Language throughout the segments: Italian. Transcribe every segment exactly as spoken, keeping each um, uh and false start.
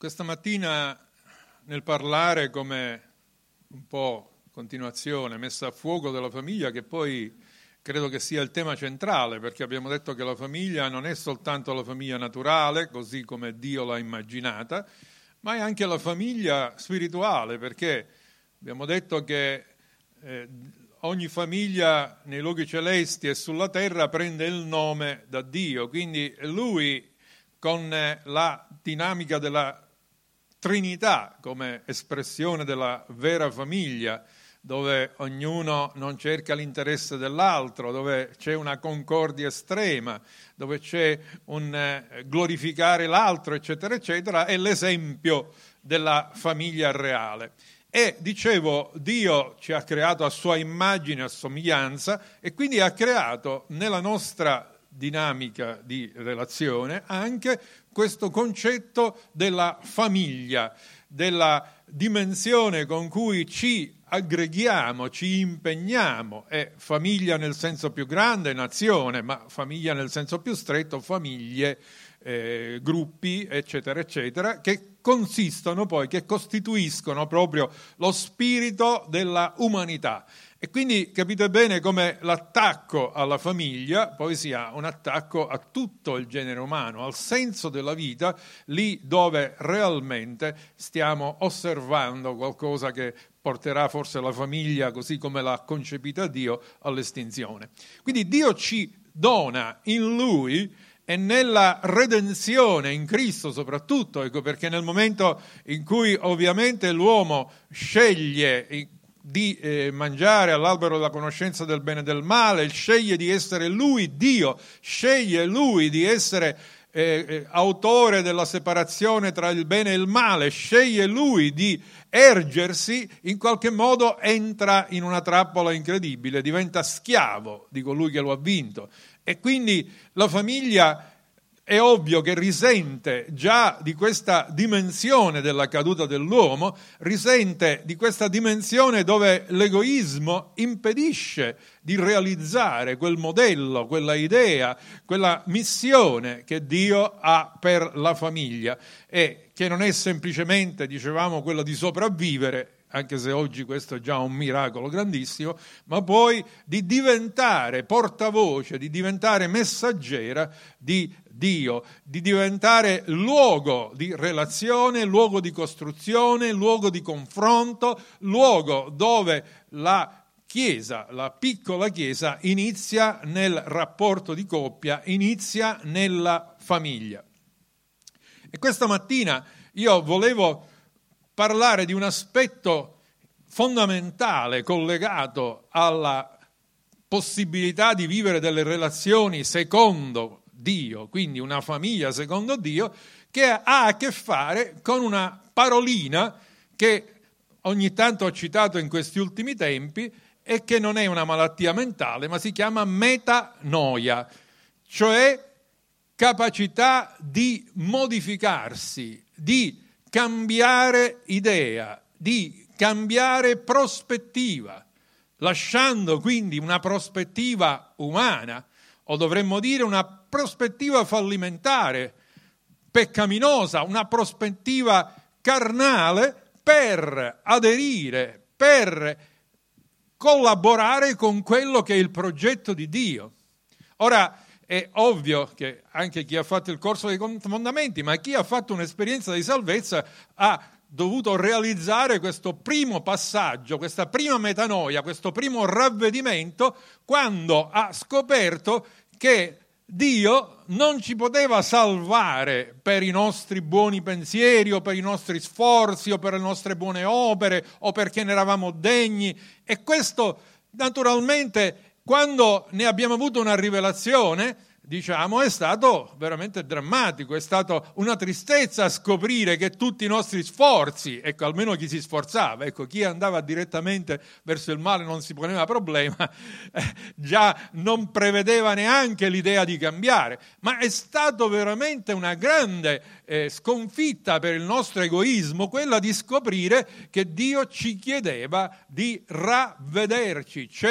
Questa mattina nel parlare come un po' continuazione, messa a fuoco della famiglia, che poi credo che sia il tema centrale, perché abbiamo detto che la famiglia non è soltanto la famiglia naturale, così come Dio l'ha immaginata, ma è anche la famiglia spirituale, perché abbiamo detto che eh, ogni famiglia nei luoghi celesti e sulla terra prende il nome da Dio, quindi Lui con la dinamica della Trinità come espressione della vera famiglia, dove ognuno non cerca l'interesse dell'altro, dove c'è una concordia estrema, dove c'è un eh, glorificare l'altro, eccetera, eccetera, è l'esempio della famiglia reale. E, dicevo, Dio ci ha creato a sua immagine e a somiglianza e quindi ha creato nella nostra dinamica di relazione anche questo concetto della famiglia, della dimensione con cui ci aggreghiamo, ci impegniamo, è famiglia nel senso più grande, nazione, ma famiglia nel senso più stretto, famiglie, eh, gruppi, eccetera, eccetera, che consistono poi, che costituiscono proprio lo spirito della umanità. E quindi capite bene come l'attacco alla famiglia poi sia un attacco a tutto il genere umano, al senso della vita, lì dove realmente stiamo osservando qualcosa che porterà forse la famiglia, così come l'ha concepita Dio, all'estinzione. Quindi Dio ci dona in Lui e nella redenzione in Cristo soprattutto, ecco perché nel momento in cui ovviamente l'uomo sceglie di eh, mangiare all'albero della conoscenza del bene e del male, sceglie di essere lui Dio, sceglie lui di essere eh, eh, autore della separazione tra il bene e il male, sceglie lui di ergersi, in qualche modo entra in una trappola incredibile, diventa schiavo di colui che lo ha vinto. E quindi la famiglia è ovvio che risente già di questa dimensione della caduta dell'uomo, risente di questa dimensione dove l'egoismo impedisce di realizzare quel modello, quella idea, quella missione che Dio ha per la famiglia e che non è semplicemente, dicevamo, quella di sopravvivere, anche se oggi questo è già un miracolo grandissimo, ma poi di diventare portavoce, di diventare messaggera di Dio, di diventare luogo di relazione, luogo di costruzione, luogo di confronto, luogo dove la Chiesa, la piccola Chiesa, inizia nel rapporto di coppia, inizia nella famiglia. E questa mattina io volevo parlare di un aspetto fondamentale collegato alla possibilità di vivere delle relazioni secondo Dio, quindi una famiglia secondo Dio, che ha a che fare con una parolina che ogni tanto ho citato in questi ultimi tempi e che non è una malattia mentale, ma si chiama metanoia, cioè capacità di modificarsi, di cambiare idea, di cambiare prospettiva, lasciando quindi una prospettiva umana, o dovremmo dire una prospettiva fallimentare, peccaminosa, una prospettiva carnale per aderire, per collaborare con quello che è il progetto di Dio. Ora, è ovvio che anche chi ha fatto il corso dei fondamenti, ma chi ha fatto un'esperienza di salvezza ha dovuto realizzare questo primo passaggio, questa prima metanoia, questo primo ravvedimento, quando ha scoperto che Dio non ci poteva salvare per i nostri buoni pensieri o per i nostri sforzi o per le nostre buone opere o perché ne eravamo degni. E questo naturalmente, quando ne abbiamo avuto una rivelazione, diciamo, è stato veramente drammatico, è stata una tristezza scoprire che tutti i nostri sforzi, ecco, almeno chi si sforzava, ecco, chi andava direttamente verso il male non si poneva problema, eh, già non prevedeva neanche l'idea di cambiare, ma è stato veramente una grande eh, sconfitta per il nostro egoismo quella di scoprire che Dio ci chiedeva di ravvederci, cioè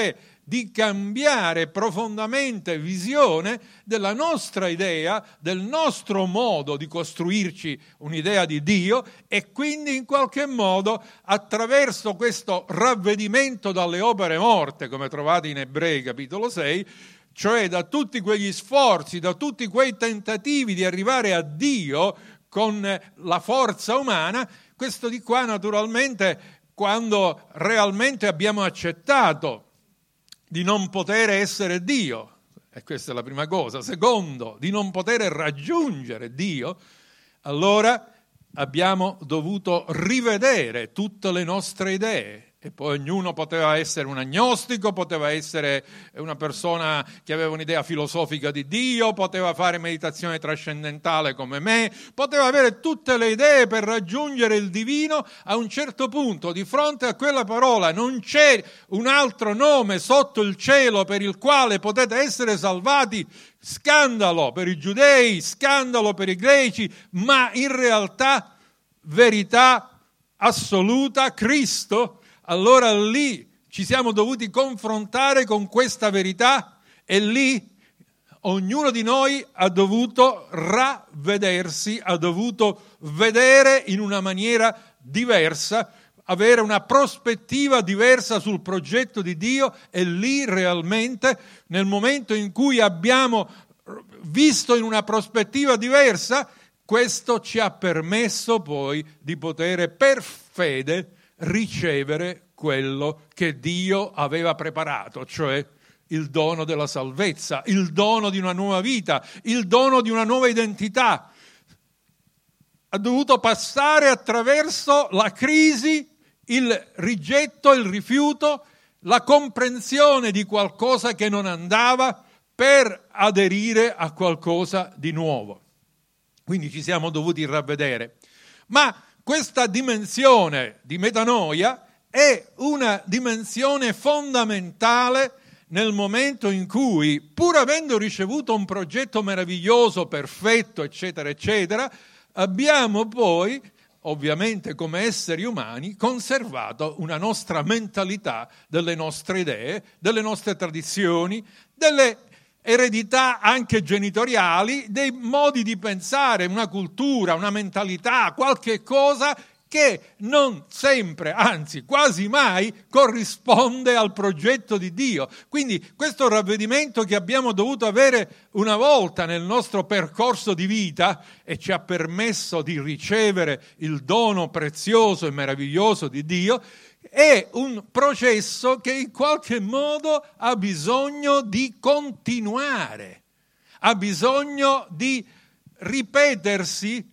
di cambiare profondamente visione della nostra idea, del nostro modo di costruirci un'idea di Dio, e quindi in qualche modo attraverso questo ravvedimento dalle opere morte, come trovate in Ebrei capitolo sei, cioè da tutti quegli sforzi, da tutti quei tentativi di arrivare a Dio con la forza umana, questo di qua naturalmente, quando realmente abbiamo accettato di non poter essere Dio, e questa è la prima cosa. Secondo, di non poter raggiungere Dio, allora abbiamo dovuto rivedere tutte le nostre idee. E poi ognuno poteva essere un agnostico, poteva essere una persona che aveva un'idea filosofica di Dio, poteva fare meditazione trascendentale come me, poteva avere tutte le idee per raggiungere il divino. A un certo punto, di fronte a quella parola, non c'è un altro nome sotto il cielo per il quale potete essere salvati, scandalo per i giudei, scandalo per i greci, ma in realtà verità assoluta, Cristo. Allora lì ci siamo dovuti confrontare con questa verità, e lì ognuno di noi ha dovuto ravvedersi, ha dovuto vedere in una maniera diversa, avere una prospettiva diversa sul progetto di Dio, e lì realmente, nel momento in cui abbiamo visto in una prospettiva diversa, questo ci ha permesso poi di poter per fede ricevere quello che Dio aveva preparato, cioè il dono della salvezza, il dono di una nuova vita, il dono di una nuova identità. Ha dovuto passare attraverso la crisi, il rigetto, il rifiuto, la comprensione di qualcosa che non andava per aderire a qualcosa di nuovo. Quindi ci siamo dovuti ravvedere. Ma questa dimensione di metanoia è una dimensione fondamentale nel momento in cui, pur avendo ricevuto un progetto meraviglioso, perfetto, eccetera, eccetera, abbiamo poi, ovviamente come esseri umani, conservato una nostra mentalità, delle nostre idee, delle nostre tradizioni, delle eredità anche genitoriali, dei modi di pensare, una cultura, una mentalità, qualche cosa che non sempre, anzi quasi mai, corrisponde al progetto di Dio. Quindi questo ravvedimento che abbiamo dovuto avere una volta nel nostro percorso di vita, e ci ha permesso di ricevere il dono prezioso e meraviglioso di Dio, è un processo che in qualche modo ha bisogno di continuare, ha bisogno di ripetersi.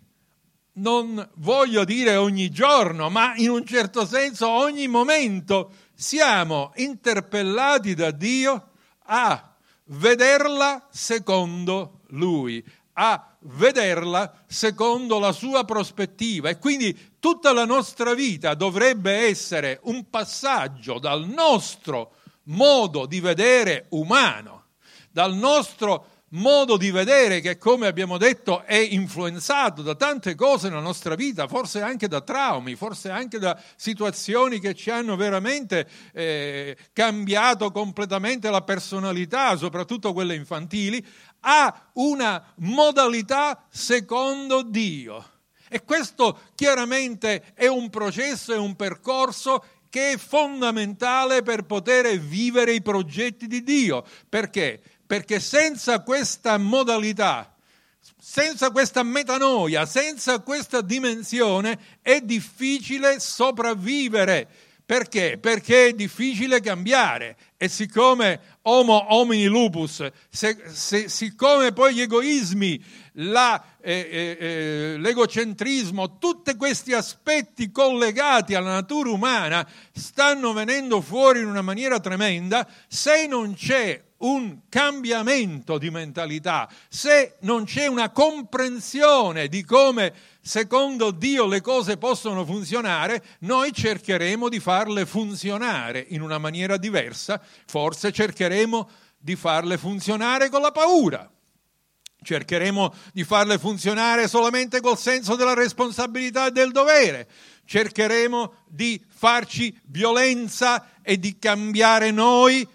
Non voglio dire ogni giorno, ma in un certo senso ogni momento siamo interpellati da Dio a vederla secondo Lui, a vederla secondo la sua prospettiva, e quindi tutta la nostra vita dovrebbe essere un passaggio dal nostro modo di vedere umano, dal nostro modo di vedere che, come abbiamo detto, è influenzato da tante cose nella nostra vita, forse anche da traumi, forse anche da situazioni che ci hanno veramente eh, cambiato completamente la personalità, soprattutto quelle infantili, a una modalità secondo Dio. E questo chiaramente è un processo, è un percorso che è fondamentale per poter vivere i progetti di Dio. Perché? Perché senza questa modalità, senza questa metanoia, senza questa dimensione, è difficile sopravvivere. Perché? Perché è difficile cambiare. E siccome homo homini lupus, se, se, siccome poi gli egoismi, la, eh, eh, l'egocentrismo, tutti questi aspetti collegati alla natura umana stanno venendo fuori in una maniera tremenda, se non c'è un cambiamento di mentalità, se non c'è una comprensione di come secondo Dio le cose possono funzionare, noi cercheremo di farle funzionare in una maniera diversa, forse cercheremo di farle funzionare con la paura, cercheremo di farle funzionare solamente col senso della responsabilità e del dovere, cercheremo di farci violenza e di cambiare noi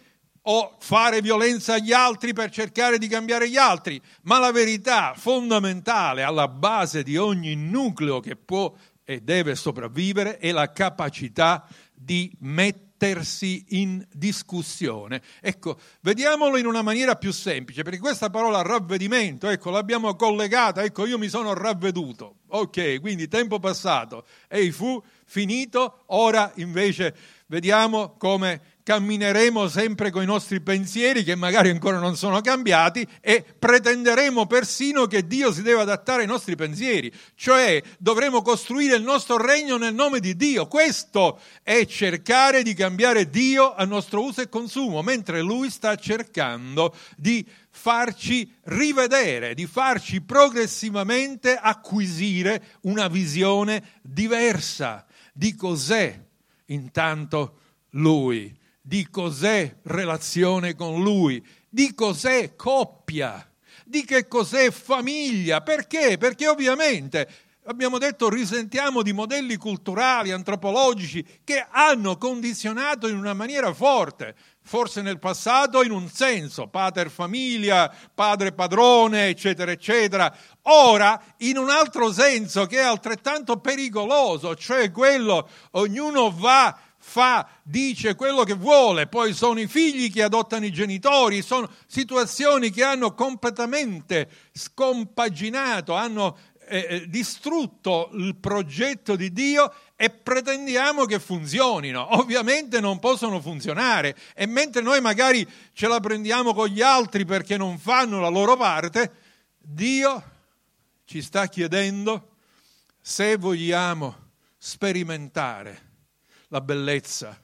o fare violenza agli altri per cercare di cambiare gli altri, ma la verità fondamentale alla base di ogni nucleo che può e deve sopravvivere è la capacità di mettersi in discussione. Ecco, vediamolo in una maniera più semplice, perché questa parola ravvedimento, ecco, l'abbiamo collegata, ecco, io mi sono ravveduto. Ok, quindi tempo passato, e fu finito, ora invece vediamo come cammineremo sempre con i nostri pensieri che magari ancora non sono cambiati e pretenderemo persino che Dio si deve adattare ai nostri pensieri, cioè dovremo costruire il nostro regno nel nome di Dio. Questo è cercare di cambiare Dio a nostro uso e consumo, mentre Lui sta cercando di farci rivedere, di farci progressivamente acquisire una visione diversa di cos'è intanto Lui, di cos'è relazione con Lui, di cos'è coppia, di che cos'è famiglia. Perché? Perché ovviamente, abbiamo detto, risentiamo di modelli culturali, antropologici che hanno condizionato in una maniera forte, forse nel passato in un senso, pater famiglia, padre padrone, eccetera, eccetera. Ora in un altro senso che è altrettanto pericoloso, cioè quello ognuno va fa, dice quello che vuole, poi sono i figli che adottano i genitori, sono situazioni che hanno completamente scompaginato, hanno eh, distrutto il progetto di Dio e pretendiamo che funzionino. Ovviamente non possono funzionare, e mentre noi magari ce la prendiamo con gli altri perché non fanno la loro parte, Dio ci sta chiedendo se vogliamo sperimentare la bellezza,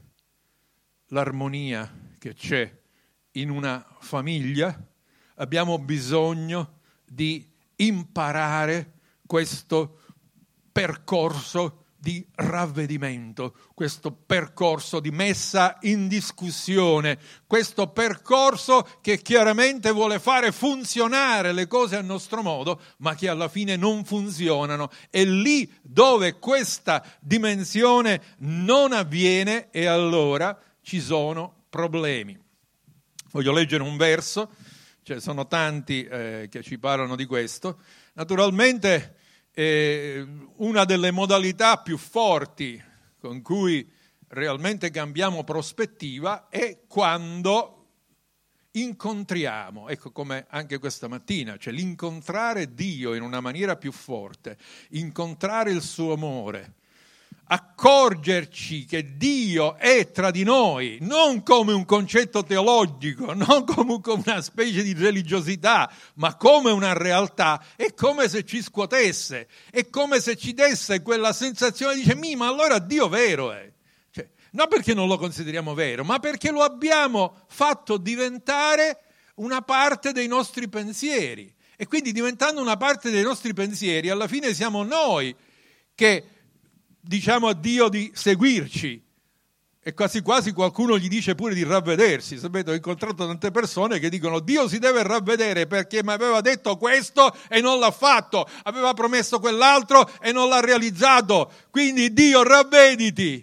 l'armonia che c'è in una famiglia. Abbiamo bisogno di imparare questo percorso di ravvedimento, questo percorso di messa in discussione, questo percorso che chiaramente vuole fare funzionare le cose a nostro modo, ma che alla fine non funzionano. E lì dove questa dimensione non avviene, e allora ci sono problemi. Voglio leggere un verso, ce sono tanti eh, che ci parlano di questo. Naturalmente Eh, una delle modalità più forti con cui realmente cambiamo prospettiva è quando incontriamo, ecco, come anche questa mattina, cioè l'incontrare Dio in una maniera più forte, incontrare il suo amore, accorgerci che Dio è tra di noi, non come un concetto teologico, non come una specie di religiosità, ma come una realtà. È come se ci scuotesse, è come se ci desse quella sensazione, dice, mi, ma allora Dio vero è. Cioè, non perché non lo consideriamo vero, ma perché lo abbiamo fatto diventare una parte dei nostri pensieri. E quindi, diventando una parte dei nostri pensieri, alla fine siamo noi che diciamo a Dio di seguirci, e quasi quasi qualcuno gli dice pure di ravvedersi. Sapete, ho incontrato tante persone che dicono Dio si deve ravvedere perché mi aveva detto questo e non l'ha fatto, aveva promesso quell'altro e non l'ha realizzato, quindi Dio ravvediti.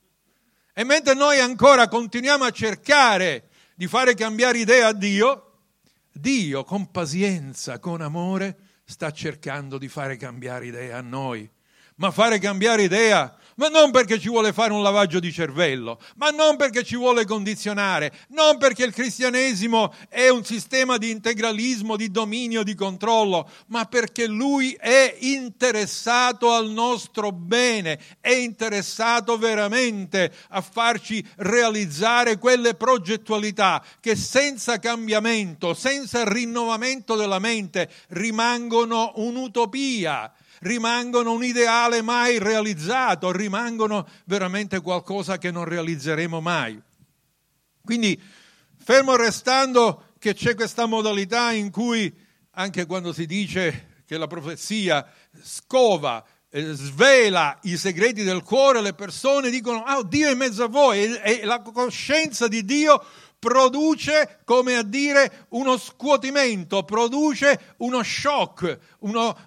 E mentre noi ancora continuiamo a cercare di fare cambiare idea a Dio, Dio con pazienza, con amore sta cercando di fare cambiare idea a noi. Ma fare cambiare idea, ma non perché ci vuole fare un lavaggio di cervello, ma non perché ci vuole condizionare, non perché il cristianesimo è un sistema di integralismo, di dominio, di controllo, ma perché Lui è interessato al nostro bene, è interessato veramente a farci realizzare quelle progettualità che senza cambiamento, senza rinnovamento della mente, rimangono un'utopia. Rimangono un ideale mai realizzato, rimangono veramente qualcosa che non realizzeremo mai. Quindi, fermo restando che c'è questa modalità in cui, anche quando si dice che la profezia scova, eh, svela i segreti del cuore, le persone dicono, ah, Dio è in mezzo a voi, e, e la coscienza di Dio produce, come a dire, uno scuotimento, produce uno shock, uno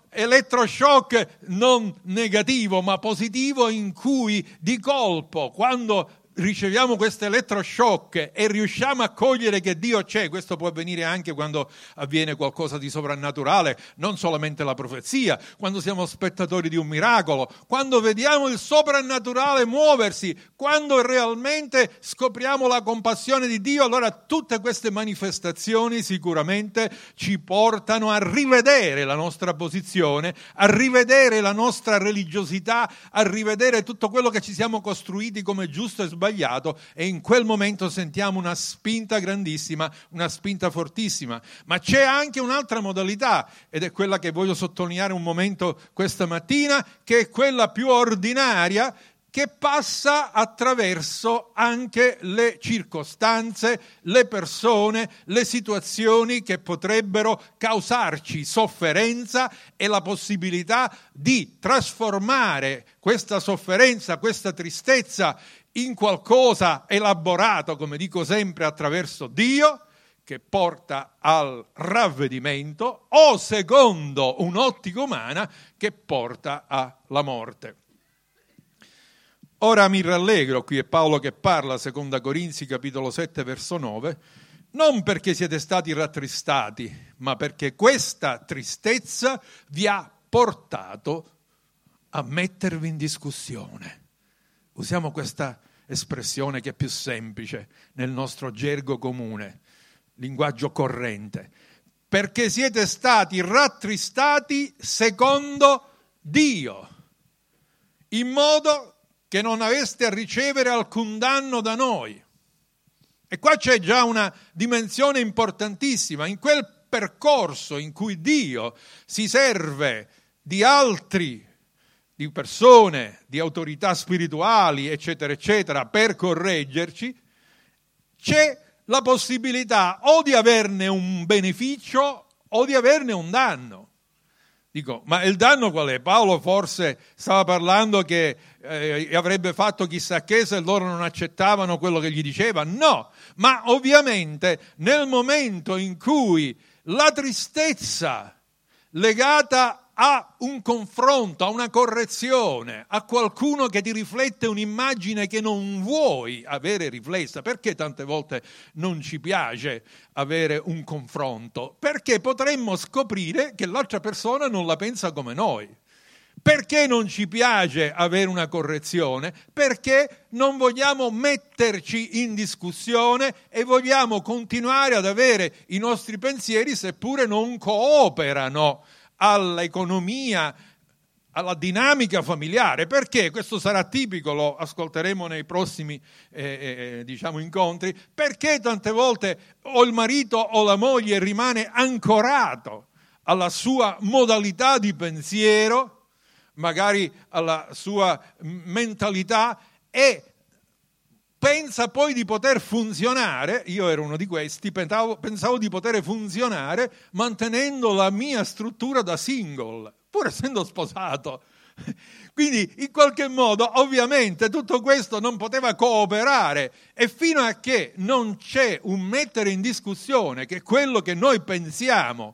elettroshock non negativo ma positivo, in cui di colpo, quando riceviamo questo elettroshock e riusciamo a cogliere che Dio c'è, questo può avvenire anche quando avviene qualcosa di sovrannaturale, non solamente la profezia, quando siamo spettatori di un miracolo, quando vediamo il soprannaturale muoversi, quando realmente scopriamo la compassione di Dio, allora tutte queste manifestazioni sicuramente ci portano a rivedere la nostra posizione, a rivedere la nostra religiosità, a rivedere tutto quello che ci siamo costruiti come giusto e sbagliato, e in quel momento sentiamo una spinta grandissima, una spinta fortissima. Ma c'è anche un'altra modalità, ed è quella che voglio sottolineare un momento questa mattina, che è quella più ordinaria, che passa attraverso anche le circostanze, le persone, le situazioni che potrebbero causarci sofferenza e la possibilità di trasformare questa sofferenza, questa tristezza in qualcosa elaborato, come dico sempre, attraverso Dio, che porta al ravvedimento, o secondo un'ottica umana che porta alla morte. Ora mi rallegro, qui è Paolo che parla, seconda Corinzi capitolo sette verso nove, non perché siete stati rattristati, ma perché questa tristezza vi ha portato a mettervi in discussione. Usiamo questa espressione che è più semplice nel nostro gergo comune, linguaggio corrente. Perché siete stati rattristati secondo Dio, in modo che non aveste a ricevere alcun danno da noi. E qua c'è già una dimensione importantissima. In quel percorso in cui Dio si serve di altri, di persone, di autorità spirituali, eccetera, eccetera, per correggerci, c'è la possibilità o di averne un beneficio o di averne un danno. Dico, ma il danno qual è? Paolo forse stava parlando che eh, avrebbe fatto chissà che se loro non accettavano quello che gli diceva? No, ma ovviamente nel momento in cui la tristezza legata a un confronto, a una correzione, a qualcuno che ti riflette un'immagine che non vuoi avere riflessa. Perché tante volte non ci piace avere un confronto? Perché potremmo scoprire che l'altra persona non la pensa come noi. Perché non ci piace avere una correzione? Perché non vogliamo metterci in discussione e vogliamo continuare ad avere i nostri pensieri, seppure non cooperano all'economia, alla dinamica familiare. Perché? Questo sarà tipico, lo ascolteremo nei prossimi eh, eh, diciamo incontri. Perché tante volte o il marito o la moglie rimane ancorato alla sua modalità di pensiero, magari alla sua mentalità, e pensa poi di poter funzionare, io ero uno di questi, pensavo, pensavo di poter funzionare mantenendo la mia struttura da single, pur essendo sposato. Quindi in qualche modo ovviamente tutto questo non poteva cooperare, e fino a che non c'è un mettere in discussione che quello che noi pensiamo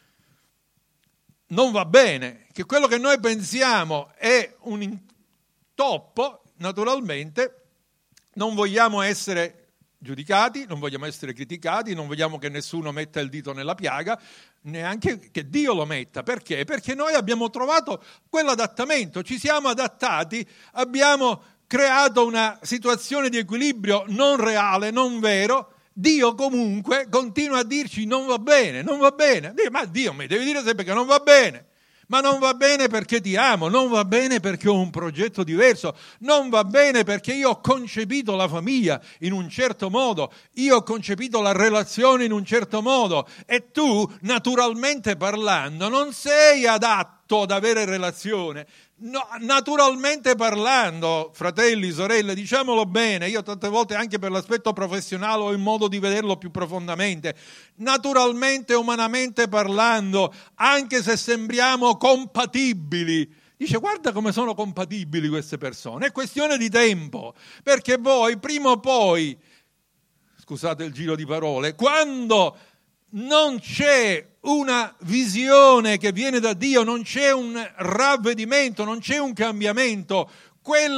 non va bene, che quello che noi pensiamo è un intoppo, naturalmente non vogliamo essere giudicati, non vogliamo essere criticati, non vogliamo che nessuno metta il dito nella piaga, neanche che Dio lo metta. Perché? Perché noi abbiamo trovato quell'adattamento, ci siamo adattati, abbiamo creato una situazione di equilibrio non reale, non vero. Dio comunque continua a dirci non va bene, non va bene. Ma Dio mi deve dire sempre che non va bene. Ma non va bene perché ti amo, non va bene perché ho un progetto diverso, non va bene perché io ho concepito la famiglia in un certo modo, io ho concepito la relazione in un certo modo, e tu, naturalmente parlando, non sei adatto ad avere relazione. No, naturalmente parlando, fratelli, sorelle, diciamolo bene, io tante volte anche per l'aspetto professionale ho il modo di vederlo più profondamente. Naturalmente, umanamente parlando, anche se sembriamo compatibili, dice guarda come sono compatibili queste persone, è questione di tempo, perché voi prima o poi, scusate il giro di parole, quando non c'è una visione che viene da Dio, non c'è un ravvedimento, non c'è un cambiamento, quella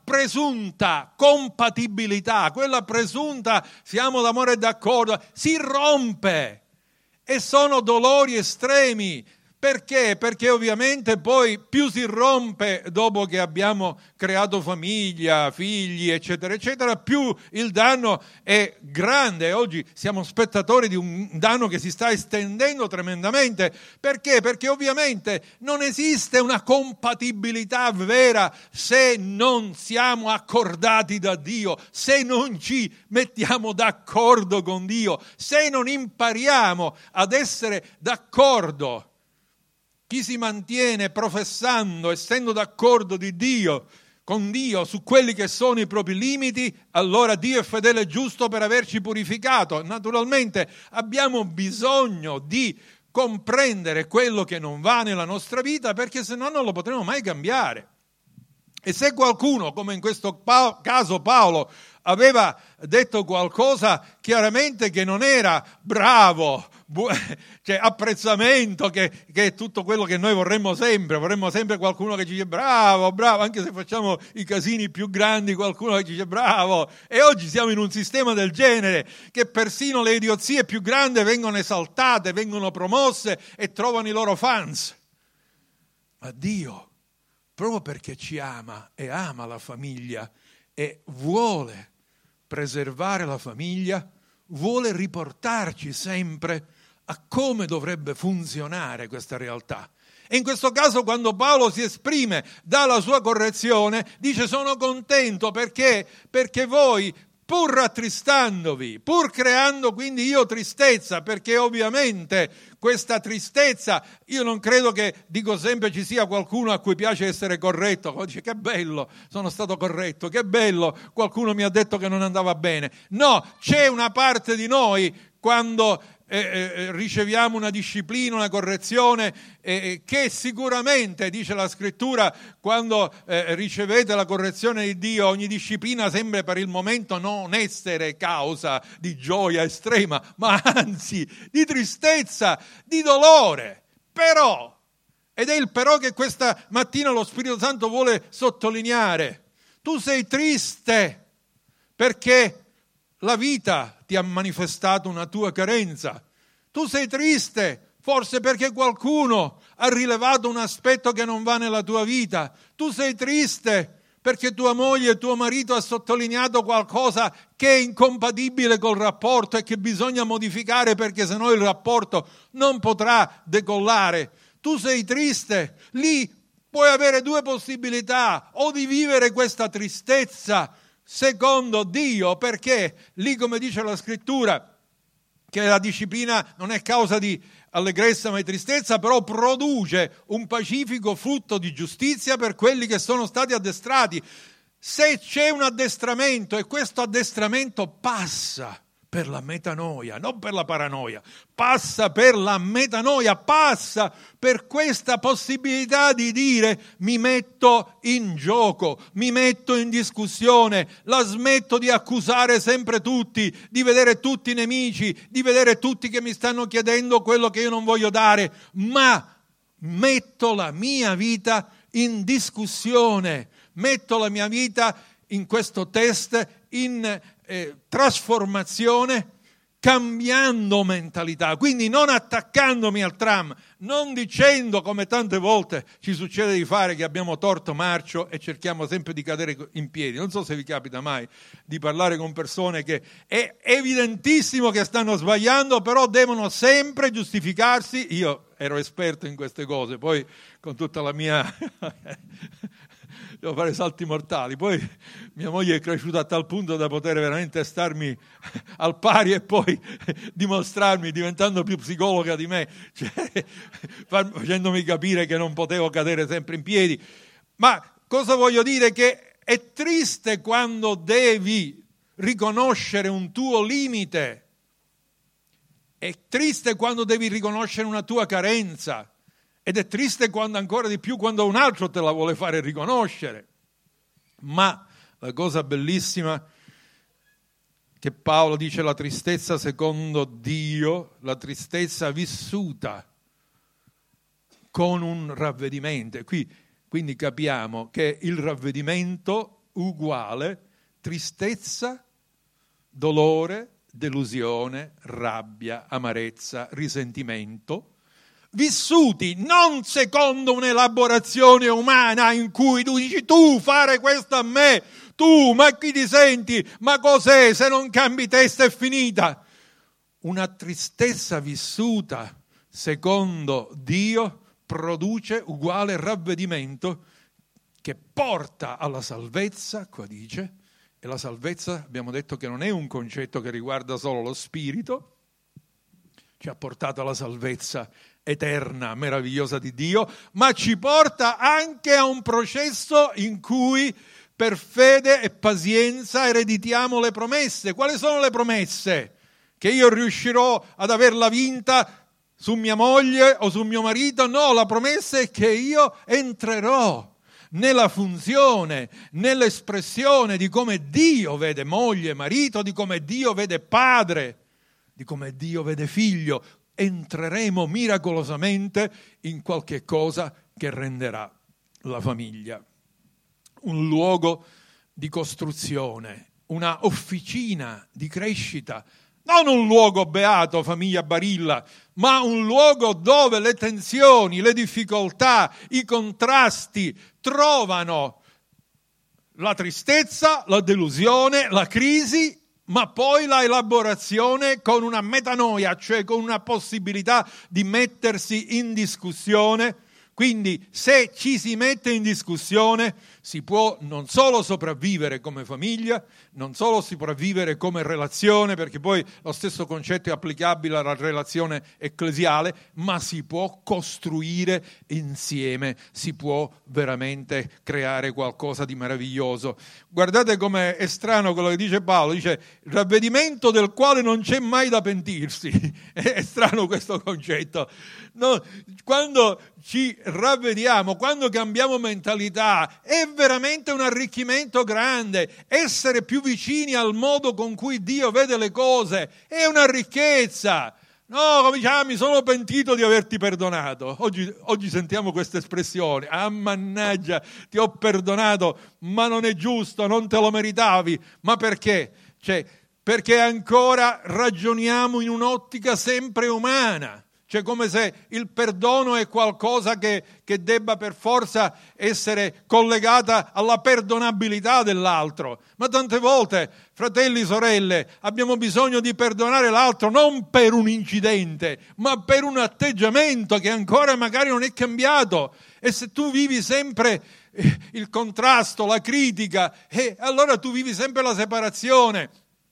presunta compatibilità, quella presunta siamo d'amore e d'accordo, si rompe e sono dolori estremi. Perché? Perché ovviamente poi più si rompe dopo che abbiamo creato famiglia, figli, eccetera, eccetera, più il danno è grande. Oggi siamo spettatori di un danno che si sta estendendo tremendamente. Perché? Perché ovviamente non esiste una compatibilità vera se non siamo accordati da Dio, se non ci mettiamo d'accordo con Dio, se non impariamo ad essere d'accordo. Chi si mantiene professando, essendo d'accordo di Dio, con Dio su quelli che sono i propri limiti, allora Dio è fedele e giusto per averci purificato. Naturalmente abbiamo bisogno di comprendere quello che non va nella nostra vita, perché se no non lo potremo mai cambiare. E se qualcuno, come in questo pa- caso Paolo, aveva detto qualcosa chiaramente che non era bravo, bu- cioè apprezzamento, che, che è tutto quello che noi vorremmo sempre, vorremmo sempre qualcuno che ci dice bravo, bravo, anche se facciamo i casini più grandi, qualcuno che ci dice bravo. E oggi siamo in un sistema del genere, che persino le idiozie più grandi vengono esaltate, vengono promosse e trovano i loro fans. Ma Dio, proprio perché ci ama e ama la famiglia e vuole preservare la famiglia, vuole riportarci sempre a come dovrebbe funzionare questa realtà. E in questo caso, quando Paolo si esprime, dà la sua correzione, dice: sono contento perché, perché voi, pur rattristandovi, pur creando quindi io tristezza, perché ovviamente questa tristezza, io non credo che, dico sempre, ci sia qualcuno a cui piace essere corretto, dice che bello, sono stato corretto, che bello, qualcuno mi ha detto che non andava bene. No, c'è una parte di noi quando eh, eh, riceviamo una disciplina, una correzione, eh, che sicuramente, dice la scrittura, quando eh, ricevete la correzione di Dio, ogni disciplina sembra per il momento non essere causa di gioia estrema, ma anzi di tristezza, di dolore. Però, ed è il però che questa mattina lo Spirito Santo vuole sottolineare, tu sei triste perché la vita ti ha manifestato una tua carenza. Tu sei triste, forse perché qualcuno ha rilevato un aspetto che non va nella tua vita. Tu sei triste perché tua moglie e tuo marito ha sottolineato qualcosa che è incompatibile col rapporto e che bisogna modificare, perché sennò il rapporto non potrà decollare. Tu sei triste, lì puoi avere due possibilità: o di vivere questa tristezza secondo Dio, perché lì, come dice la scrittura, che la disciplina non è causa di allegrezza ma di tristezza, però produce un pacifico frutto di giustizia per quelli che sono stati addestrati. Se c'è un addestramento e questo addestramento passa per la metanoia, non per la paranoia, passa per la metanoia, passa per questa possibilità di dire: mi metto in gioco, mi metto in discussione, la smetto di accusare sempre tutti, di vedere tutti i nemici, di vedere tutti che mi stanno chiedendo quello che io non voglio dare, ma metto la mia vita in discussione, metto la mia vita in questo test, in eh, trasformazione, cambiando mentalità, quindi non attaccandomi al tram, non dicendo, come tante volte ci succede di fare, che abbiamo torto marcio e cerchiamo sempre di cadere in piedi. Non so se vi capita mai di parlare con persone che è evidentissimo che stanno sbagliando, però devono sempre giustificarsi. Io ero esperto in queste cose, poi con tutta la mia... devo fare salti mortali. Poi mia moglie è cresciuta a tal punto da poter veramente starmi al pari e poi dimostrarmi, diventando più psicologa di me, cioè, facendomi capire che non potevo cadere sempre in piedi. Ma cosa voglio dire? Che è triste quando devi riconoscere un tuo limite, è triste quando devi riconoscere una tua carenza. Ed è triste quando, ancora di più, quando un altro te la vuole fare riconoscere. Ma la cosa bellissima che Paolo dice: la tristezza secondo Dio, la tristezza vissuta con un ravvedimento. E qui quindi capiamo che il ravvedimento uguale tristezza, dolore, delusione, rabbia, amarezza, risentimento, vissuti non secondo un'elaborazione umana in cui tu dici tu fare questo a me, tu ma chi ti senti, ma cos'è, se non cambi testa è finita. Una tristezza vissuta secondo Dio produce uguale ravvedimento che porta alla salvezza, qua dice, e la salvezza abbiamo detto che non è un concetto che riguarda solo lo spirito, ci ha portato alla salvezza eterna, meravigliosa di Dio, ma ci porta anche a un processo in cui per fede e pazienza ereditiamo le promesse. Quali sono le promesse? Che io riuscirò ad averla vinta su mia moglie o su mio marito? No, la promessa è che io entrerò nella funzione, nell'espressione di come Dio vede moglie e marito, di come Dio vede padre, di come Dio vede figlio. Entreremo miracolosamente in qualche cosa che renderà la famiglia un luogo di costruzione, una officina di crescita, non un luogo beato, famiglia Barilla, ma un luogo dove le tensioni, le difficoltà, i contrasti trovano la tristezza, la delusione, la crisi, ma poi la elaborazione con una metanoia, cioè con una possibilità di mettersi in discussione. Quindi se ci si mette in discussione si può non solo sopravvivere come famiglia, non solo sopravvivere come relazione, perché poi lo stesso concetto è applicabile alla relazione ecclesiale, ma si può costruire insieme, si può veramente creare qualcosa di meraviglioso. Guardate come è strano quello che dice Paolo, dice ravvedimento del quale non c'è mai da pentirsi. È strano questo concetto. No, quando ci ravvediamo, quando cambiamo mentalità, è veramente un arricchimento grande. Essere più vicini al modo con cui Dio vede le cose è una ricchezza. No, come dice, ah, mi sono pentito di averti perdonato. Oggi, oggi sentiamo questa espressione, ah mannaggia, ti ho perdonato, ma non è giusto, non te lo meritavi. Ma perché? Cioè, perché ancora ragioniamo in un'ottica sempre umana. Cioè come se il perdono è qualcosa che, che debba per forza essere collegata alla perdonabilità dell'altro. Ma tante volte, fratelli, sorelle, abbiamo bisogno di perdonare l'altro non per un incidente, ma per un atteggiamento che ancora magari non è cambiato. E se tu vivi sempre il contrasto, la critica, eh, allora tu vivi sempre la separazione.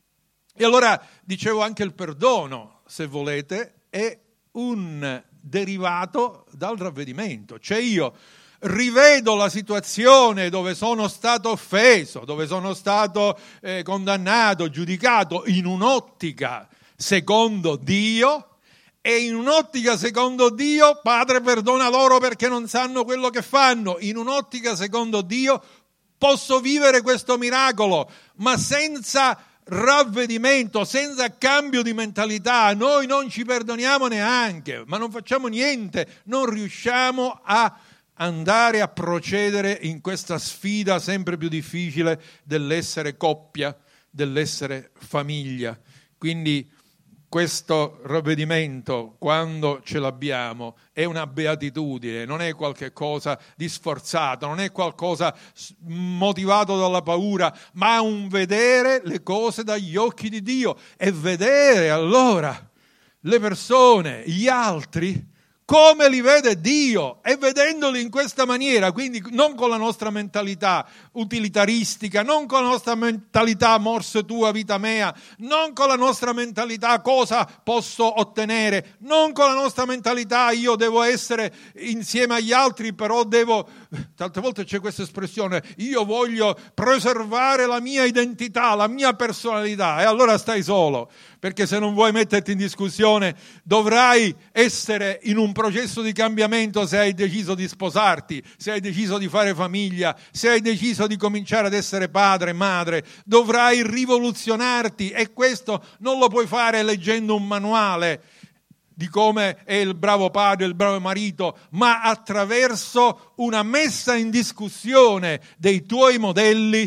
E allora, dicevo, anche il perdono, se volete, è un derivato dal ravvedimento. Cioè io rivedo la situazione dove sono stato offeso, dove sono stato eh, condannato, giudicato, in un'ottica secondo Dio, e in un'ottica secondo Dio, Padre perdona loro perché non sanno quello che fanno. In un'ottica secondo Dio posso vivere questo miracolo, ma senza ravvedimento, senza cambio di mentalità, noi non ci perdoniamo neanche, ma non facciamo niente, non riusciamo a andare a procedere in questa sfida sempre più difficile dell'essere coppia, dell'essere famiglia. Quindi questo ravvedimento, quando ce l'abbiamo, è una beatitudine, non è qualche cosa di sforzato, non è qualcosa motivato dalla paura, ma è un vedere le cose dagli occhi di Dio e vedere allora le persone, gli altri, come li vede Dio, e vedendoli in questa maniera, quindi non con la nostra mentalità utilitaristica, non con la nostra mentalità morse tua vita mea, non con la nostra mentalità cosa posso ottenere, non con la nostra mentalità io devo essere insieme agli altri, però devo, tante volte c'è questa espressione, io voglio preservare la mia identità, la mia personalità, e allora stai solo, perché se non vuoi metterti in discussione dovrai essere in un processo di cambiamento se hai deciso di sposarti, se hai deciso di fare famiglia, se hai deciso di cominciare ad essere padre, madre, dovrai rivoluzionarti, e questo non lo puoi fare leggendo un manuale di come è il bravo padre, il bravo marito, ma attraverso una messa in discussione dei tuoi modelli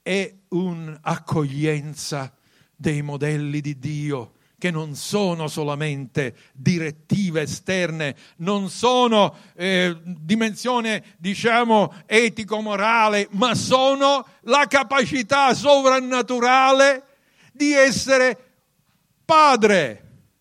è un'accoglienza dei modelli di Dio, che non sono solamente direttive esterne, non sono eh, dimensione, diciamo, etico-morale, ma sono la capacità sovrannaturale di essere padre.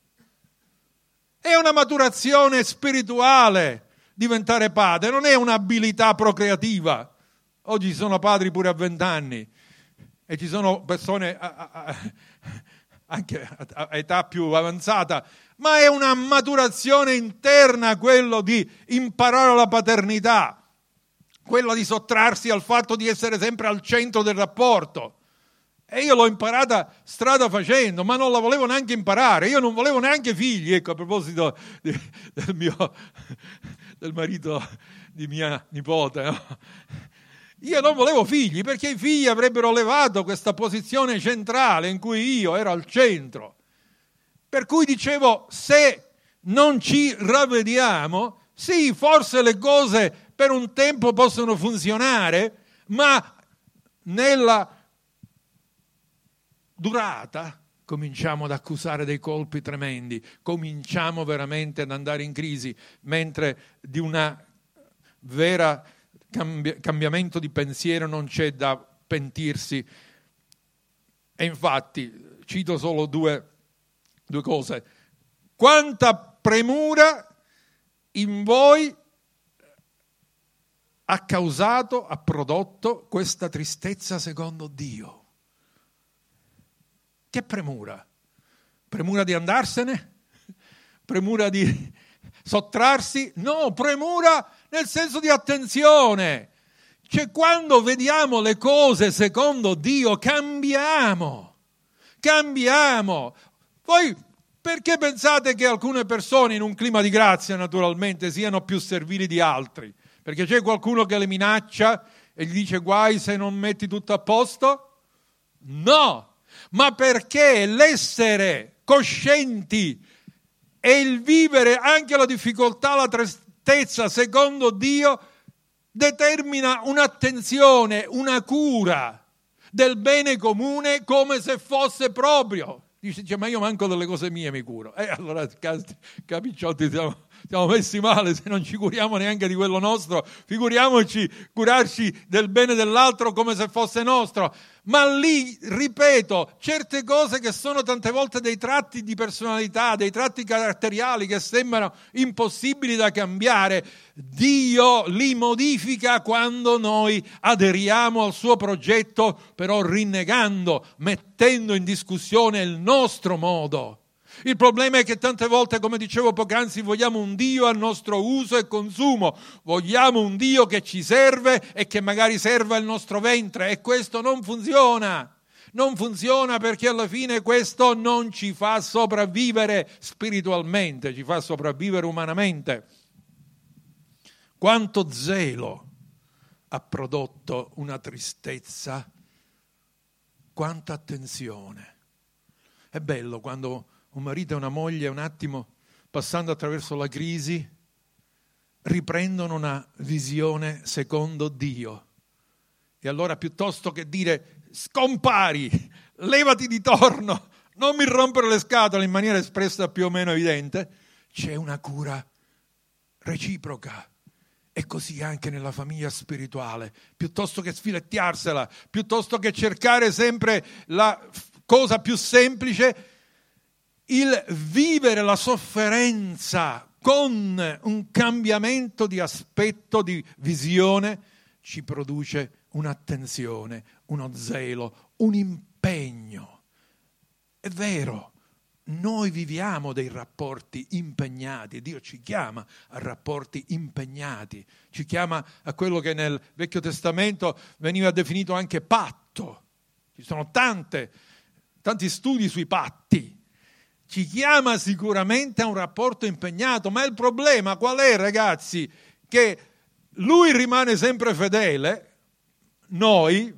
È una maturazione spirituale diventare padre, non è un'abilità procreativa. Oggi ci sono padri pure a vent'anni e ci sono persone a, a, a, anche a età più avanzata, ma è una maturazione interna quello di imparare la paternità, quello di sottrarsi al fatto di essere sempre al centro del rapporto. E io l'ho imparata strada facendo, ma non la volevo neanche imparare. Io non volevo neanche figli. Ecco, a proposito di, del mio del marito di mia nipote, no? Io non volevo figli perché i figli avrebbero levato questa posizione centrale in cui io ero al centro. Per cui dicevo, se non ci ravvediamo, sì, forse le cose per un tempo possono funzionare, ma nella durata cominciamo ad accusare dei colpi tremendi, cominciamo veramente ad andare in crisi, mentre di una vera cambi- cambiamento di pensiero non c'è da pentirsi. E infatti, cito solo due, due cose. Quanta premura in voi ha causato, ha prodotto questa tristezza secondo Dio? Che premura? Premura di andarsene? Premura di sottrarsi? No, premura nel senso di attenzione. Cioè, quando vediamo le cose secondo Dio, cambiamo. Cambiamo. Voi perché pensate che alcune persone in un clima di grazia, naturalmente, siano più servili di altri? Perché c'è qualcuno che le minaccia e gli dice guai se non metti tutto a posto? No! Ma perché l'essere coscienti e il vivere anche la difficoltà, la tristezza secondo Dio determina un'attenzione, una cura del bene comune come se fosse proprio. Dice, dice ma io manco delle cose mie mi curo. E eh, allora capicciotti siamo, siamo messi male se non ci curiamo neanche di quello nostro, figuriamoci curarci del bene dell'altro come se fosse nostro. Ma lì, ripeto, certe cose che sono tante volte dei tratti di personalità, dei tratti caratteriali che sembrano impossibili da cambiare, Dio li modifica quando noi aderiamo al suo progetto, però rinnegando, mettendo in discussione il nostro modo. Il problema è che tante volte, come dicevo poc'anzi, vogliamo un Dio a nostro uso e consumo, vogliamo un Dio che ci serve e che magari serva il nostro ventre, e questo non funziona. Non funziona perché alla fine questo non ci fa sopravvivere spiritualmente, ci fa sopravvivere umanamente. Quanto zelo ha prodotto una tristezza, quanta attenzione. È bello quando un marito e una moglie, un attimo, passando attraverso la crisi, riprendono una visione secondo Dio. E allora, piuttosto che dire scompari, levati di torno, non mi rompere le scatole in maniera espressa più o meno evidente, c'è una cura reciproca. E così anche nella famiglia spirituale. Piuttosto che sfilettiarsela, piuttosto che cercare sempre la cosa più semplice, il vivere la sofferenza con un cambiamento di aspetto, di visione, ci produce un'attenzione, uno zelo, un impegno. È vero, noi viviamo dei rapporti impegnati, Dio ci chiama a rapporti impegnati, ci chiama a quello che nel Vecchio Testamento veniva definito anche patto. Ci sono tante, tanti studi sui patti. Ci chiama sicuramente a un rapporto impegnato, ma il problema qual è, ragazzi? Che lui rimane sempre fedele, noi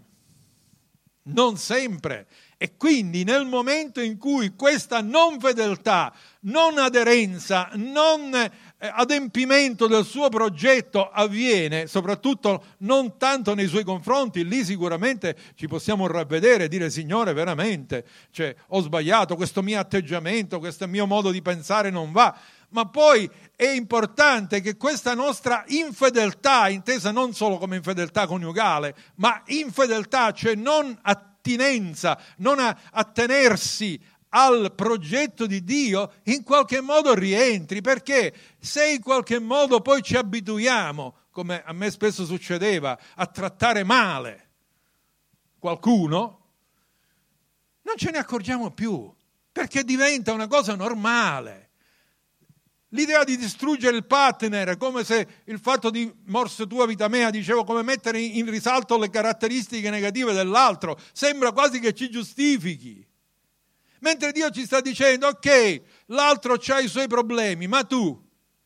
non sempre. E quindi nel momento in cui questa non fedeltà, non aderenza, non adempimento del suo progetto avviene, soprattutto non tanto nei suoi confronti, lì sicuramente ci possiamo ravvedere e dire: Signore, veramente, cioè, ho sbagliato, questo mio atteggiamento, questo mio modo di pensare non va. Ma poi è importante che questa nostra infedeltà, intesa non solo come infedeltà coniugale, ma infedeltà, cioè non attinenza, non attenersi al progetto di Dio, in qualche modo rientri, perché se in qualche modo poi ci abituiamo, come a me spesso succedeva, a trattare male qualcuno, non ce ne accorgiamo più, perché diventa una cosa normale. L'idea di distruggere il partner, come se il fatto di morse tua vita mea, dicevo, come mettere in risalto le caratteristiche negative dell'altro, sembra quasi che ci giustifichi. Mentre Dio ci sta dicendo: ok, l'altro c'ha i suoi problemi, ma tu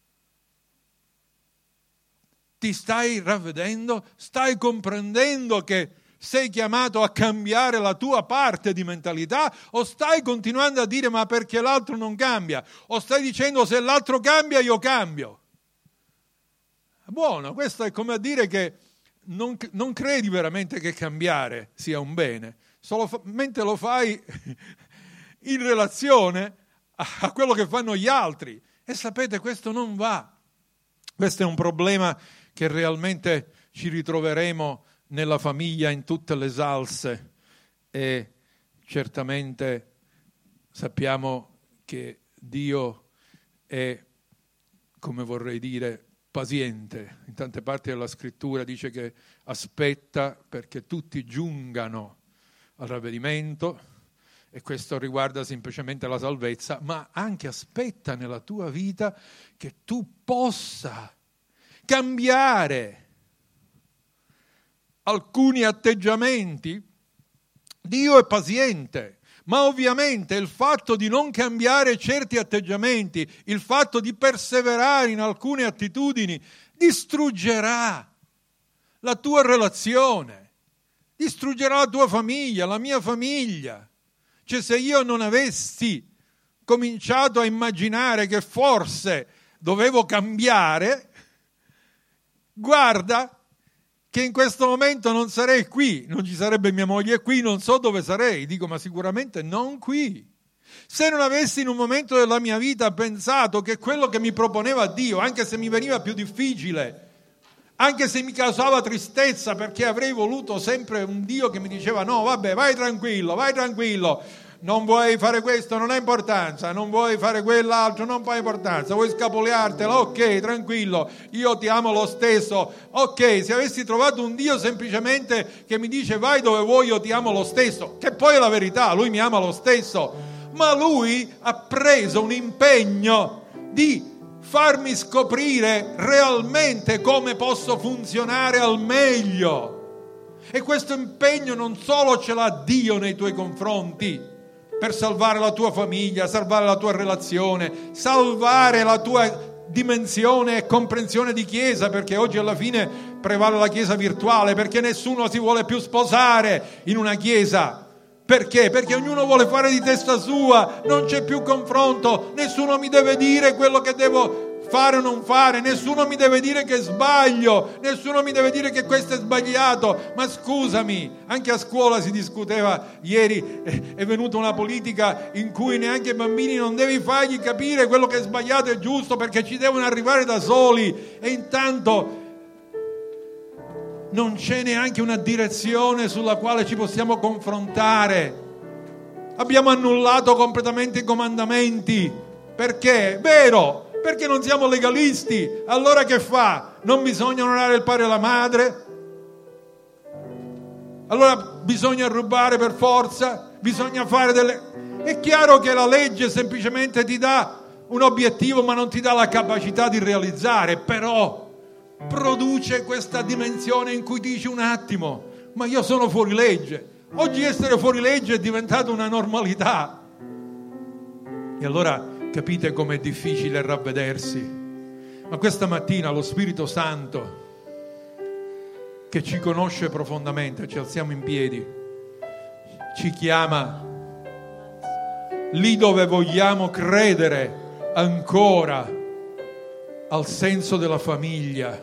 ti stai ravvedendo, stai comprendendo che sei chiamato a cambiare la tua parte di mentalità, o stai continuando a dire: ma perché l'altro non cambia? O stai dicendo: se l'altro cambia io cambio? Buono, questo è come a dire che non, non credi veramente che cambiare sia un bene, solamente lo fai in relazione a quello che fanno gli altri. E sapete, questo non va. Questo è un problema che realmente ci ritroveremo nella famiglia in tutte le salse, e certamente sappiamo che Dio è, come vorrei dire, paziente. In tante parti della scrittura dice che aspetta perché tutti giungano al ravvedimento, e questo riguarda semplicemente la salvezza, ma anche aspetta nella tua vita che tu possa cambiare alcuni atteggiamenti. Dio è paziente, ma ovviamente il fatto di non cambiare certi atteggiamenti, il fatto di perseverare in alcune attitudini, distruggerà la tua relazione, distruggerà la tua famiglia, la mia famiglia. Cioè, se io non avessi cominciato a immaginare che forse dovevo cambiare, guarda che in questo momento non sarei qui, non ci sarebbe mia moglie qui, non so dove sarei. Dico, ma sicuramente non qui. Se non avessi in un momento della mia vita pensato che quello che mi proponeva Dio, anche se mi veniva più difficile, anche se mi causava tristezza, perché avrei voluto sempre un Dio che mi diceva: no, vabbè, vai tranquillo, vai tranquillo, non vuoi fare questo, non ha importanza, non vuoi fare quell'altro, non fa importanza, vuoi scapoleartela, ok, tranquillo, io ti amo lo stesso. Ok, se avessi trovato un Dio semplicemente che mi dice vai dove vuoi, io ti amo lo stesso, che poi è la verità, lui mi ama lo stesso, ma lui ha preso un impegno di farmi scoprire realmente come posso funzionare al meglio. E questo impegno non solo ce l'ha Dio nei tuoi confronti, per salvare la tua famiglia, salvare la tua relazione, salvare la tua dimensione e comprensione di chiesa, perché oggi alla fine prevale la chiesa virtuale, perché nessuno si vuole più sposare in una chiesa. Perché? Perché ognuno vuole fare di testa sua, non c'è più confronto, nessuno mi deve dire quello che devo fare o non fare, nessuno mi deve dire che sbaglio, nessuno mi deve dire che questo è sbagliato. Ma scusami, anche a scuola si discuteva ieri, è venuta una politica in cui neanche i bambini non devi fargli capire quello che è sbagliato e giusto, perché ci devono arrivare da soli, e intanto non c'è neanche una direzione sulla quale ci possiamo confrontare. Abbiamo annullato completamente i comandamenti. Perché? Vero, perché non siamo legalisti. Allora che fa? Non bisogna onorare il padre e la madre? Allora bisogna rubare per forza? Bisogna fare delle... È chiaro che la legge semplicemente ti dà un obiettivo, ma non ti dà la capacità di realizzare. Però produce questa dimensione in cui dici: un attimo, ma io sono fuori legge. Oggi essere fuori legge è diventata una normalità. E allora capite com'è difficile ravvedersi. Ma questa mattina lo Spirito Santo, che ci conosce profondamente, ci alziamo in piedi, ci chiama lì dove vogliamo credere ancora al senso della famiglia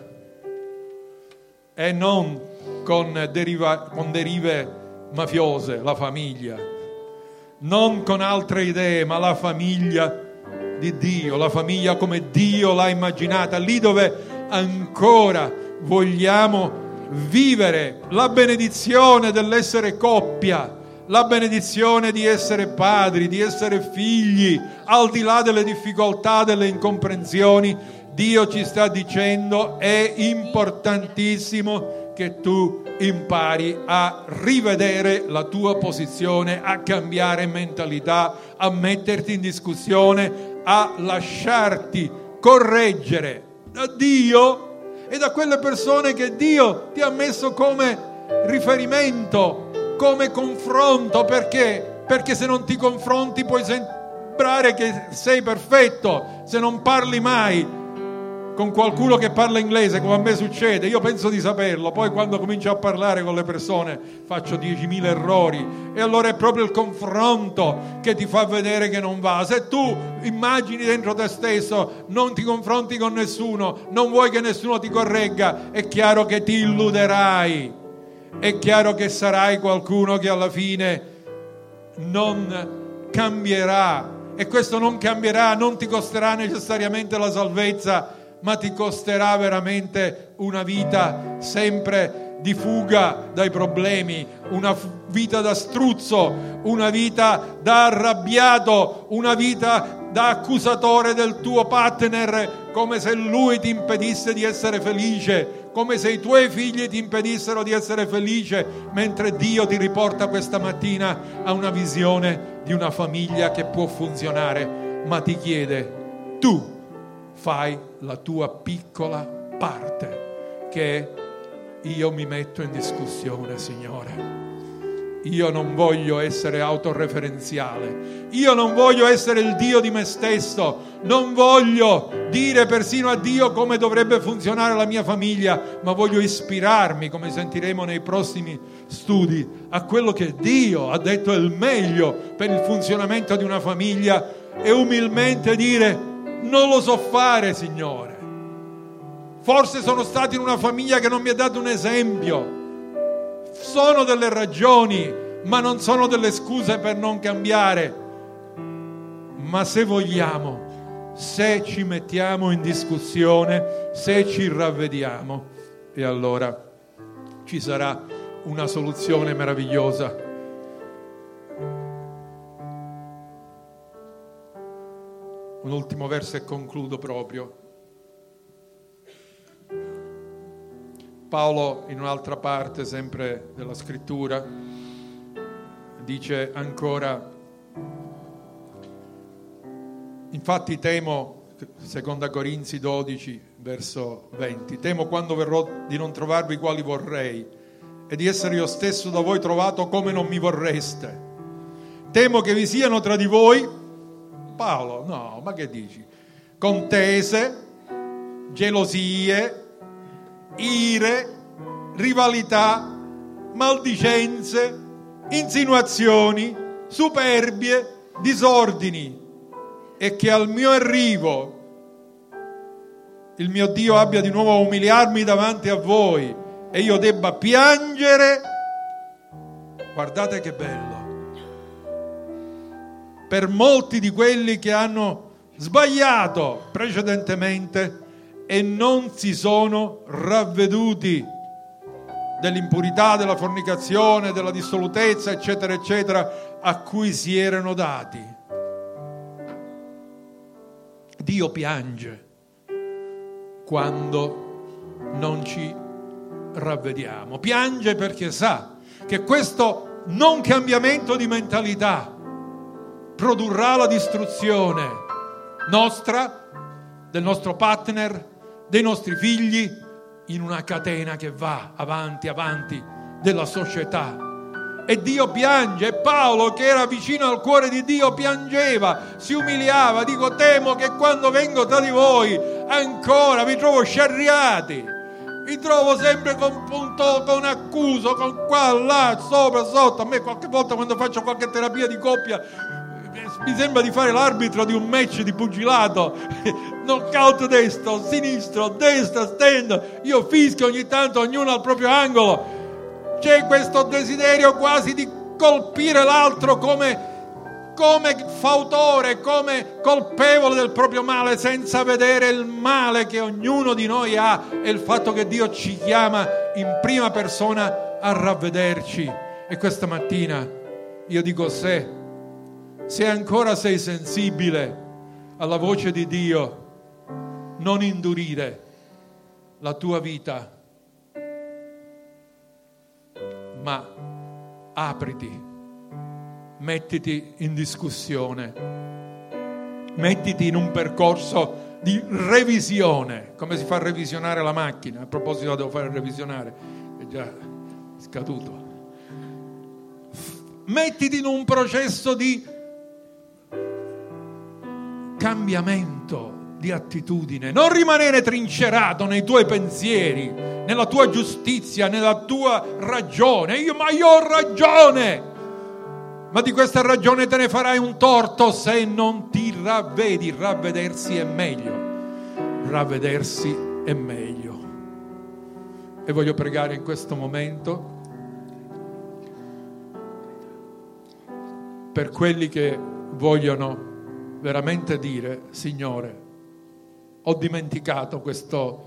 e non con, deriva, con derive mafiose, la famiglia, non con altre idee, ma la famiglia di Dio, la famiglia come Dio l'ha immaginata, lì dove ancora vogliamo vivere la benedizione dell'essere coppia, la benedizione di essere padri, di essere figli, al di là delle difficoltà, delle incomprensioni. Dio ci sta dicendo: è importantissimo che tu impari a rivedere la tua posizione, a cambiare mentalità, a metterti in discussione, a lasciarti correggere da Dio e da quelle persone che Dio ti ha messo come riferimento, come confronto. Perché? Perché se non ti confronti puoi sembrare che sei perfetto, se non parli mai con qualcuno che parla inglese, come a me succede, io penso di saperlo, poi quando comincio a parlare con le persone faccio diecimila errori, e allora è proprio il confronto che ti fa vedere che non va. Se tu immagini dentro te stesso, non ti confronti con nessuno, non vuoi che nessuno ti corregga, è chiaro che ti illuderai, è chiaro che sarai qualcuno che alla fine non cambierà, e questo non cambierà non ti costerà necessariamente la salvezza, ma ti costerà veramente una vita sempre di fuga dai problemi, una vita da struzzo, una vita da arrabbiato, una vita da accusatore del tuo partner, come se lui ti impedisse di essere felice, come se i tuoi figli ti impedissero di essere felice, mentre Dio ti riporta questa mattina a una visione di una famiglia che può funzionare, ma ti chiede: tu fai la tua piccola parte, che io mi metto in discussione, Signore. Io non voglio essere autoreferenziale, io non voglio essere il Dio di me stesso, non voglio dire persino a Dio come dovrebbe funzionare la mia famiglia, ma voglio ispirarmi, come sentiremo nei prossimi studi, a quello che Dio ha detto è il meglio per il funzionamento di una famiglia, e umilmente dire: non lo so fare, Signore. Forse sono stato in una famiglia che non mi ha dato un esempio. Sono delle ragioni, ma non sono delle scuse per non cambiare. Ma se vogliamo, se ci mettiamo in discussione, se ci ravvediamo, e allora ci sarà una soluzione meravigliosa. Un ultimo verso e concludo proprio. Paolo, in un'altra parte sempre della scrittura, dice ancora: infatti temo, seconda Corinzi dodici verso venti, temo quando verrò di non trovarvi quali vorrei, e di essere io stesso da voi trovato come non mi vorreste. Temo che vi siano tra di voi, Paolo, no, ma che dici? Contese, gelosie, ire, rivalità, maldicenze, insinuazioni, superbie, disordini, e che al mio arrivo il mio Dio abbia di nuovo a umiliarmi davanti a voi e io debba piangere. Guardate che bello, per molti di quelli che hanno sbagliato precedentemente e non si sono ravveduti dell'impurità, della fornicazione, della dissolutezza, eccetera, eccetera, a cui si erano dati. Dio piange quando non ci ravvediamo. Piange perché sa che questo non cambiamento di mentalità produrrà la distruzione nostra, del nostro partner, dei nostri figli, in una catena che va avanti, avanti, della società. E Dio piange, e Paolo, che era vicino al cuore di Dio, piangeva, si umiliava. Dico, temo che quando vengo tra di voi ancora vi trovo sciarriati, vi trovo sempre con punto, con accuso, con qua, là, sopra, sotto. A me qualche volta quando faccio qualche terapia di coppia mi sembra di fare l'arbitro di un match di pugilato, knockout destro, sinistro, destra, stand, io fischio ogni tanto, ognuno al proprio angolo. C'è questo desiderio quasi di colpire l'altro come, come fautore, come colpevole del proprio male, senza vedere il male che ognuno di noi ha e il fatto che Dio ci chiama in prima persona a ravvederci. E questa mattina io dico, se se ancora sei sensibile alla voce di Dio, non indurire la tua vita, ma apriti, mettiti in discussione, mettiti in un percorso di revisione, come si fa a revisionare la macchina. A proposito, la devo fare revisionare, è già scaduto. Mettiti in un processo di cambiamento di attitudine, non rimanere trincerato nei tuoi pensieri, nella tua giustizia, nella tua ragione. Io, ma io ho ragione, ma di questa ragione te ne farai un torto se non ti ravvedi. Ravvedersi è meglio, ravvedersi è meglio. E voglio pregare in questo momento per quelli che vogliono veramente dire: Signore, ho dimenticato questo,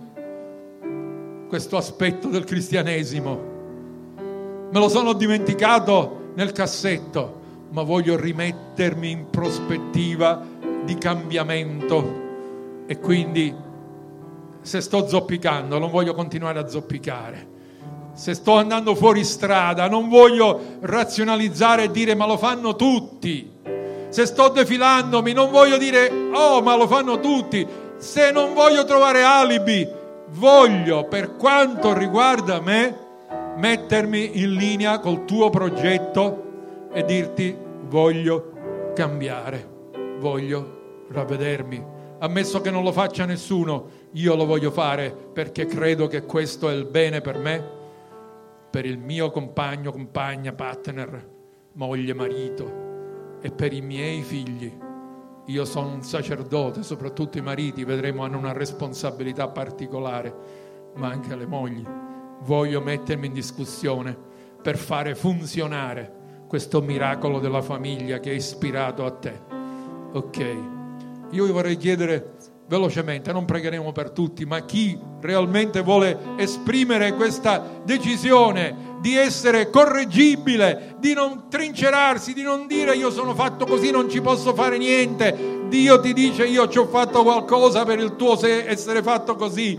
questo aspetto del cristianesimo, me lo sono dimenticato nel cassetto, ma voglio rimettermi in prospettiva di cambiamento. E quindi, se sto zoppicando, non voglio continuare a zoppicare. Se sto andando fuori strada, non voglio razionalizzare e dire ma lo fanno tutti. Se sto defilandomi, non voglio dire oh ma lo fanno tutti. Se non voglio trovare alibi, voglio, per quanto riguarda me, mettermi in linea col tuo progetto e dirti: voglio cambiare, voglio ravvedermi. Ammesso che non lo faccia nessuno, io lo voglio fare perché credo che questo è il bene per me, per il mio compagno, compagna, partner, moglie, marito, e per i miei figli. Io sono un sacerdote, soprattutto i mariti, vedremo, hanno una responsabilità particolare, ma anche le mogli. Voglio mettermi in discussione per fare funzionare questo miracolo della famiglia che è ispirato a te. Ok, io vi vorrei chiedere velocemente, non pregheremo per tutti, ma chi realmente vuole esprimere questa decisione di essere correggibile, di non trincerarsi, di non dire io sono fatto così, non ci posso fare niente. Dio ti dice: io ci ho fatto qualcosa per il tuo essere fatto così.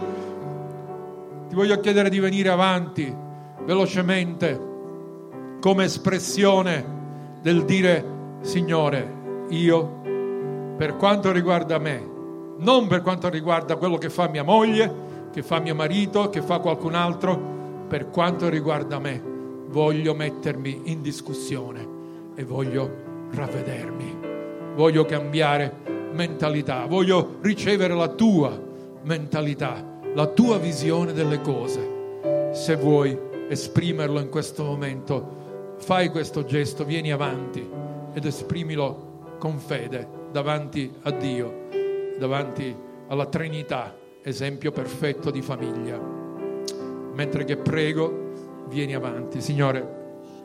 Ti voglio chiedere di venire avanti velocemente come espressione del dire: Signore, io, per quanto riguarda me, non per quanto riguarda quello che fa mia moglie, che fa mio marito, che fa qualcun altro, per quanto riguarda me, voglio mettermi in discussione e voglio ravvedermi, voglio cambiare mentalità, voglio ricevere la tua mentalità, la tua visione delle cose. Se vuoi esprimerlo in questo momento, fai questo gesto, vieni avanti ed esprimilo con fede davanti a Dio, davanti alla Trinità, esempio perfetto di famiglia. Mentre che prego, vieni avanti. Signore,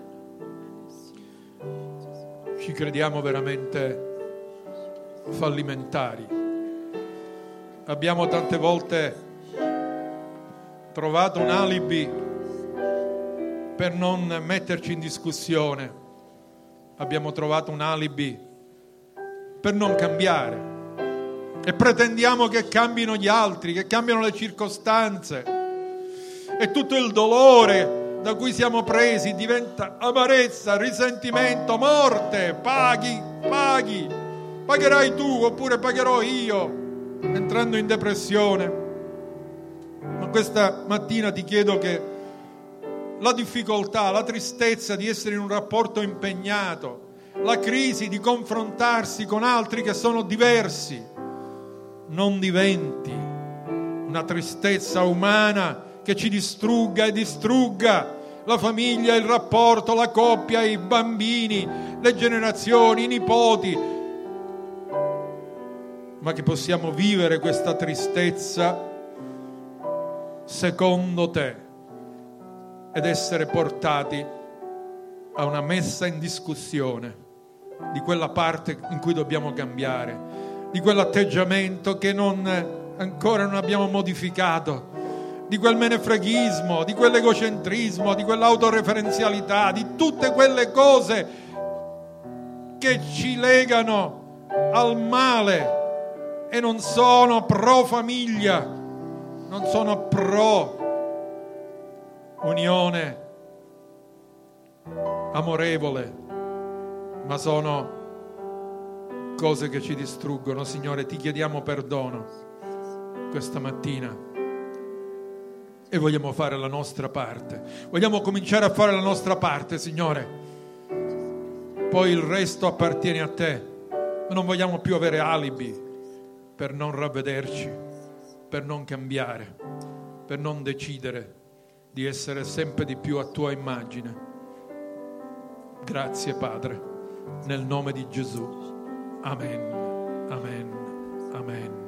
ci crediamo veramente fallimentari. Abbiamo tante volte trovato un alibi per non metterci in discussione. Abbiamo trovato un alibi per non cambiare. E pretendiamo che cambino gli altri, che cambiano le circostanze. E tutto il dolore da cui siamo presi diventa amarezza, risentimento, morte. Paghi, paghi, pagherai tu oppure pagherò io, entrando in depressione. Ma questa mattina ti chiedo che la difficoltà, la tristezza di essere in un rapporto impegnato, la crisi di confrontarsi con altri che sono diversi, non diventi una tristezza umana che ci distrugga e distrugga la famiglia, il rapporto, la coppia, i bambini, le generazioni, i nipoti, ma che possiamo vivere questa tristezza secondo te ed essere portati a una messa in discussione di quella parte in cui dobbiamo cambiare, di quell'atteggiamento che non, ancora non abbiamo modificato, di quel menefreghismo, di quell'egocentrismo, di quell'autoreferenzialità, di tutte quelle cose che ci legano al male e non sono pro famiglia, non sono pro unione amorevole, ma sono cose che ci distruggono. Signore, ti chiediamo perdono questa mattina e vogliamo fare la nostra parte. Vogliamo cominciare a fare la nostra parte, Signore. Poi il resto appartiene a te. Ma non vogliamo più avere alibi per non ravvederci, per non cambiare, per non decidere di essere sempre di più a tua immagine. Grazie, Padre, nel nome di Gesù. Amen, amen, amen.